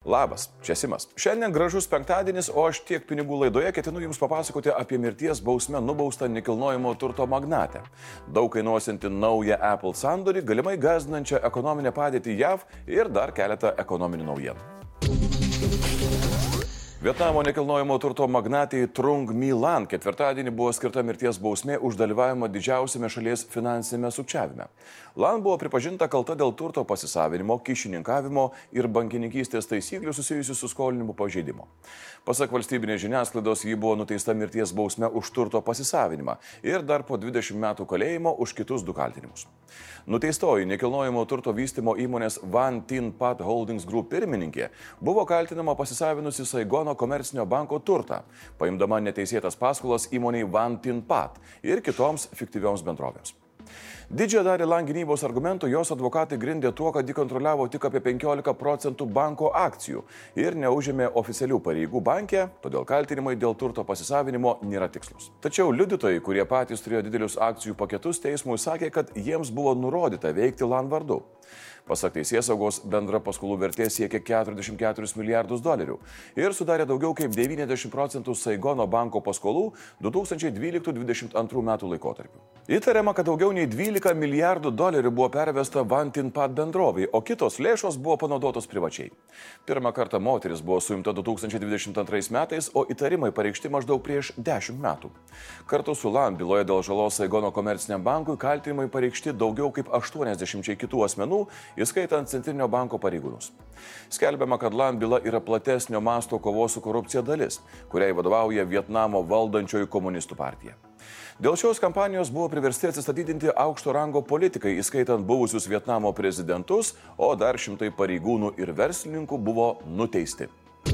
Labas, čia Simas. Šiandien gražus penktadienis, o aš tiek pinigų laidoje ketinu Jums papasakoti apie mirties bausme nubaustą nekilnojamo turto magnatę. Daug kainuosianti naują Apple sandorį, galimai gąsdinančią ekonominę padėtį JAV ir dar keletą ekonominių naujienų. Vietnamo nekilnojamo turto magnatei Trung My Lan ketvirtadienį buvo skirta mirties bausmė už dalyvavimą didžiausiame šalies finansinėme sukčiavime. Lan buvo pripažinta kalta dėl turto pasisavinimo, kyšininkavimo ir bankininkystės taisyklių susijusių su skolinimu pažeidimo. Pasak valstybinės žiniasklaidos, ji buvo nuteista mirties bausme už turto pasisavinimą ir dar po 20 metų kalėjimo už kitus 2 kaltinimus. Nuteistoji nekilnojamo turto vystymo įmonės Van Tin Pat Holdings Group pirmininkė buvo kaltinama pasisavinusi Saigono komercinio banko turtą, paimdama neteisėtas paskolas įmoniai Van Tin Pat ir kitoms fiktyvioms bendrovėms. Didžiąją dalį Lan gynybos argumentų jos advokatai grindė tuo, kad ji kontroliavo tik apie 15% banko akcijų ir neužėmė oficialių pareigų banke, todėl kaltinimai dėl turto pasisavinimo nėra tikslus. Tačiau liudytojai, kurie patys turėjo didelius akcijų paketus, teismui sakė, kad jiems buvo nurodyta veikti Lan vardu. Pasak teisėsaugos, bendra paskolų vertė siekia $44 milijardus ir sudarė daugiau kaip 90% Saigono banko paskolų 2012-2022 metų laikotarpiu. Įtariama, kad daugiau nei $12 milijardų buvo pervesta Van Tin Pat bendrovei, o kitos lėšos buvo panaudotos privačiai. Pirmą kartą moteris buvo suimta 2022 metais, o įtarimai pareikšti maždaug prieš 10 metų. Kartu su Lan byloje dėl žalos Saigono komerciniam bankui kaltinimai pareikšti daugiau kaip 80 kitų asmenų, įskaitant Centrinio banko pareigūnus. Skelbiama, kad Lan byla yra platesnio masto kovos su korupcija dalis, kuriai vadovauja Vietnamo valdančioji komunistų partija. Dėl šios kampanijos buvo priversti atsistatydinti aukšto rango politikai, įskaitant buvusius Vietnamo prezidentus, o dar šimtai pareigūnų ir verslininkų buvo nuteisti.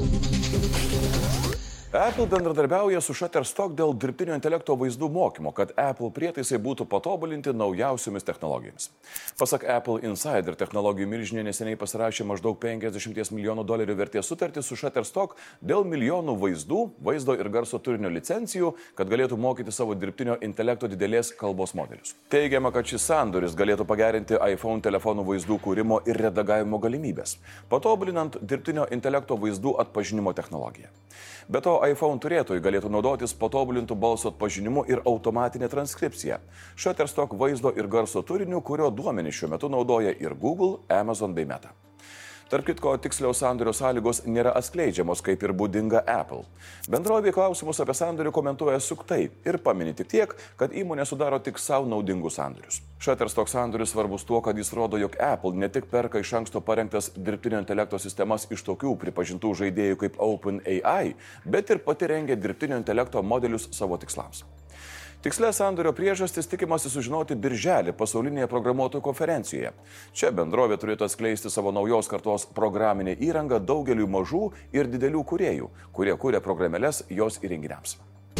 Apple bendradarbiauja su Shutterstock dėl dirbtinio intelekto vaizdų mokymo, kad Apple prietaisai būtų patobulinti naujausiomis technologijomis. Pasak Apple Insider, technologijų milžinė neseniai pasirašė maždaug $50 milijonų vertės sutartį su Shutterstock dėl milijonų vaizdų, vaizdo ir garso turinio licencijų, kad galėtų mokyti savo dirbtinio intelekto didelės kalbos modelius. Teigiama, kad šis sandoris galėtų pagerinti iPhone telefonų vaizdų kūrimo ir redagavimo galimybės, patobulinant dirbtinio intelekto vaizdų atpažinimo technologiją. Be to, iPhone turėtojai galėtų naudotis patobulintų balso atpažinimu ir automatinė transkripcija. Shutterstock vaizdo ir garso turiniu, kurio duomenys šiuo metu naudoja ir Google, Amazon bei Meta. Tarp kitko, tiksliaus sandorio sąlygos nėra atskleidžiamos, kaip ir būdinga Apple. Bendrovė klausimus apie sandorį komentuoja suktai ir pamini tik tiek, kad įmonė sudaro tik savo naudingus sandorius. Shutterstock sandoris svarbus tuo, kad jis rodo, jog Apple ne tik perka iš anksto parengtas dirbtinio intelekto sistemas iš tokių pripažintų žaidėjų kaip OpenAI, bet ir pati rengia dirbtinio intelekto modelius savo tikslams. Tikslės sandorio priežastis tikimasi sužinoti birželį pasaulinėje programuotojų konferencijoje. Čia bendrovė turėtų atskleisti savo naujos kartos programinę įrangą daugeliu mažų ir didelių kūrėjų, kurie kūrė programėles jos įrenginiams.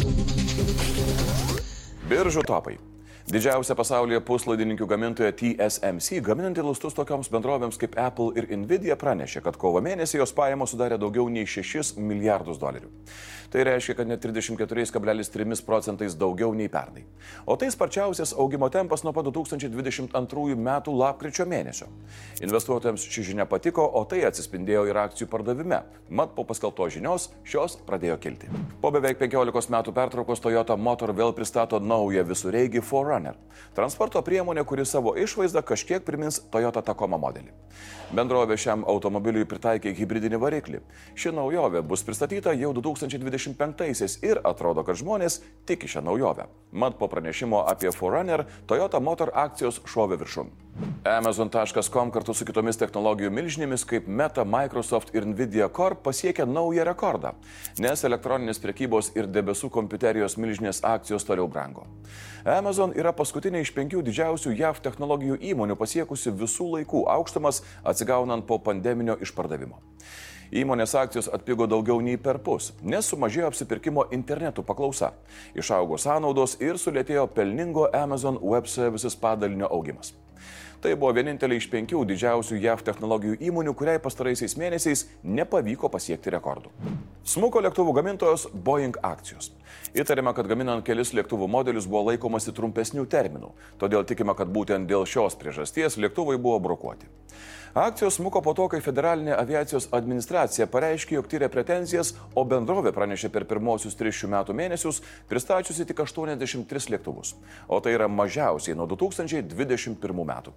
Biržų topai. Didžiausia pasaulyje puslaidininkių gamintoja TSMC, gaminanti lustus tokioms bendrovėms kaip Apple ir Nvidia, pranešė, kad kovo mėnesį jos pajamos sudarė daugiau nei $6 milijardus. Tai reiškia, kad net 34,3% daugiau nei pernai. O tai sparčiausias augimo tempas nuo 2022 metų lapkričio mėnesio. Investuotojams ši žinia patiko, o tai atsispindėjo ir akcijų pardavime. Mat po paskelbtos žinios šios pradėjo kilti. Po beveik 15 metų pertraukos Toyota Motor vėl pristato naują visureigį 4Runner. Transporto priemonė, kuri savo išvaizdą kažkiek primins Toyota Tacoma modelį. Bendrovė šiam automobiliui pritaikė hibridinį variklį. Ši naujovė bus pristatyta jau 2025 ir atrodo, kad žmonės tiki šią naujovę. Mat po pranešimo apie 4Runner Toyota Motor akcijos šovė viršun. Amazon.com kartu su kitomis technologijų milžinėmis kaip Meta, Microsoft ir Nvidia Corp pasiekė naują rekordą, nes elektroninės prekybos ir debesų kompiuterijos milžinės akcijos toliau brango. Amazon yra paskutinė iš 5 didžiausių JAV technologijų įmonių pasiekusi visų laikų aukštumas atsigaunant po pandeminio išpardavimo. Įmonės akcijos atpigo daugiau nei perpus, nes sumažėjo apsipirkimo internetu paklausa, išaugo sąnaudos ir sulėtėjo pelningo Amazon Web Services padalinio augimas. Tai buvo vienintelė iš 5 didžiausių JAV technologijų įmonių, kuriai pastaraisiais mėnesiais nepavyko pasiekti rekordų. Smuko lėktuvų gamintojos Boeing akcijos. Įtariama, kad gaminant kelis lėktuvų modelius buvo laikomasi trumpesnių terminų, todėl tikima, kad būtent dėl šios priežasties lėktuvai buvo brokuoti. Akcijos smuko po to, kai Federalinė aviacijos administracija pareiškė, jog tyrė pretenzijas, o bendrovė pranešė per pirmosius 3 šių metų mėnesius pristačiusi tik 83 lėktuvus, o tai yra mažiausiai nuo 2021 metų.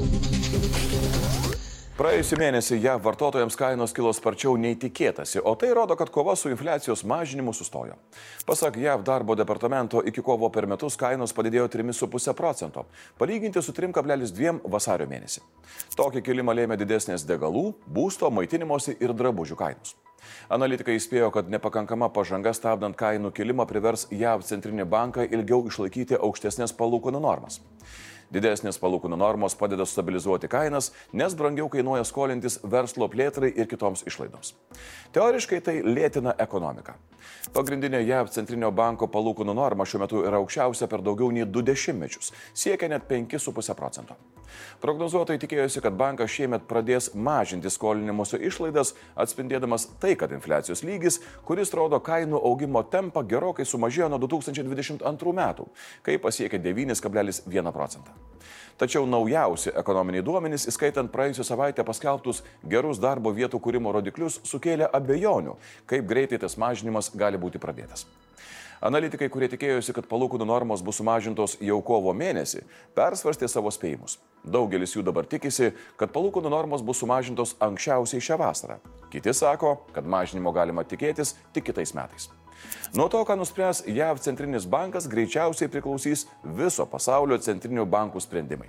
Praėjusį mėnesį JAV vartotojams kainos kilo sparčiau nei tikėtasi, o tai rodo, kad kova su infliacijos mažinimu sustojo. Pasak JAV darbo departamento, iki kovo per metus kainos padidėjo 3,5%, palyginti su 3,2 vasario mėnesį. Tokį kilimą lėmė didesnės degalų, būsto, maitinimosi ir drabužių kainos. Analitikai įspėjo, kad nepakankama pažanga stabdant kainų kilimą privers JAV centrinį banką ilgiau išlaikyti aukštesnės palūkanų normas. Didesnės palūkanų normos padeda stabilizuoti kainas, nes brangiau kainuoja skolintis verslo plėtrai ir kitoms išlaidoms. Teoriškai tai lėtina ekonomiką. Pagrindinė JAV centrinio banko palūkanų norma šiuo metu yra aukščiausia per daugiau nei 2 dešimtmečius, siekia net 5,5%. Prognozuotojai tikėjosi, kad bankas šiemet pradės mažinti skolinimuose išlaidas, atspindėdamas tai, kad infliacijos lygis, kuris rodo kainų augimo tempą, gerokai sumažėjo nuo 2022 metų, kai pasiekė 9,1%. Tačiau naujausi ekonominiai duomenys, įskaitant praėjusią savaitę paskelbtus gerus darbo vietų kūrimo rodiklius, sukėlė abejonių, kaip greitai tas mažinimas gali būti pradėtas. Analitikai, kurie tikėjosi, kad palūkanų normos bus sumažintos jau kovo mėnesį, persvarstė savo spėjimus. Daugelis jų dabar tikisi, kad palūkanų normos bus sumažintos anksčiausiai šią vasarą. Kiti sako, kad mažinimo galima tikėtis tik kitais metais. Nuo to, ką nuspręs JAV centrinis bankas, greičiausiai priklausys viso pasaulio centrinių bankų sprendimai.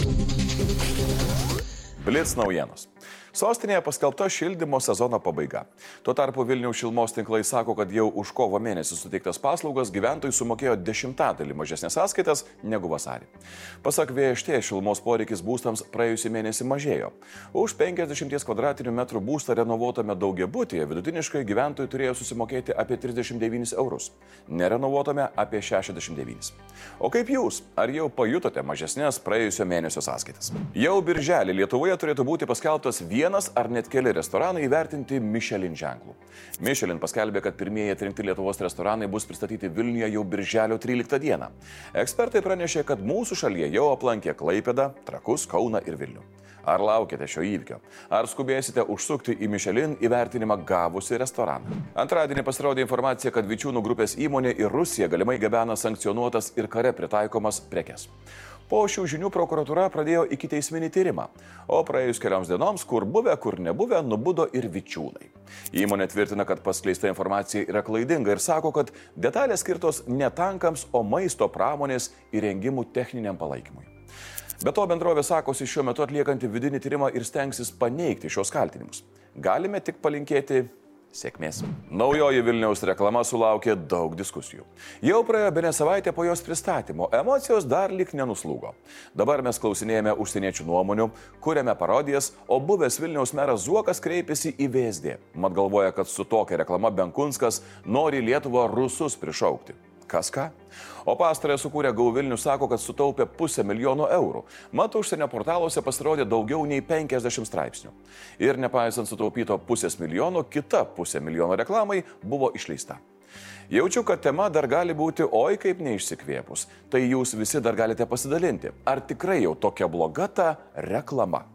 Blitz naujienos. Sostinėje paskelbta šildymo sezono pabaiga. Tuo tarpu Vilniaus šilumos tinklai sako, kad jau už kovo mėnesį suteiktas paslaugas gyventojai sumokėjo 10% mažesnės sąskaitas negu vasarį. Pasak VŠT, šilumos poreikis būstams praėjusį mėnesį mažėjo. Už 50 m2 būstą renovuotame daugiabutyje vidutiniškai gyventojai turėjo susimokėti apie 39 eurus, nerenovuotame apie 69. O kaip jūs? Ar jau pajutote mažesnės praėjusio mėnesio sąskaitas? Jau birželį Lietuvoje turėtų būti paskelbtas vienas ar net keli restoranai įvertinti Michelin ženklų. Michelin paskelbė, kad pirmieji atrinkti Lietuvos restoranai bus pristatyti Vilniuje jau birželio 13 dieną. Ekspertai pranešė, kad mūsų šalyje jau aplankė Klaipėdą, Trakus, Kauną ir Vilnių. Ar laukite šio įvykio? Ar skubėsite užsukti į Michelin įvertinimą gavusi restoraną? Antradienį pasirodė informacija, kad Vičiūnų grupės įmonė į Rusiją galimai gabena sankcionuotas ir kare pritaikomas prekes. Po šių žinių prokuratūra pradėjo ikiteisminį tyrimą, o praėjus kelioms dienoms, kur buvę, kur nebuvę, nubudo ir Vičiūnai. Įmonė tvirtina, kad paskleista informacija yra klaidinga ir sako, kad detalės skirtos ne tankams, o maisto pramonės įrengimų techniniam palaikymui. Be to bendrovė sakosi šiuo metu atliekanti vidinį tyrimą ir stengsis paneigti šios kaltinimus. Galime tik palinkėti sėkmės. Naujoji Vilniaus reklama sulaukė daug diskusijų. Jau praėjo bene savaitę po jos pristatymo, emocijos dar lik nenuslūgo. Dabar mes klausinėjame užsieniečių nuomonių, kuriame parodijas, o buvęs Vilniaus meras Zuokas kreipėsi į VSD. Mat galvoja, kad su tokia reklama Benkunskas nori Lietuvą rusus prišaukti. Kas ką? O pastarąją sukūrę GAU Vilnius sako, kad sutaupė 500 000 eurų. Mat užsienio portaluose pasirodė daugiau nei 50 straipsnių. Ir nepaisant sutaupyto 500 000, kita 500 000 reklamai buvo išleista. Jaučiu, kad tema dar gali būti oi kaip neišsikvėpus. Tai jūs visi dar galite pasidalinti. Ar tikrai jau tokia bloga ta reklama?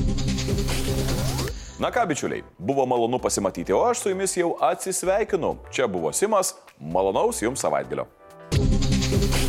Na ką, bičiuliai, buvo malonu pasimatyti, o aš su jumis jau atsisveikinu. Čia buvo Simas, malonaus jums savaitgalio.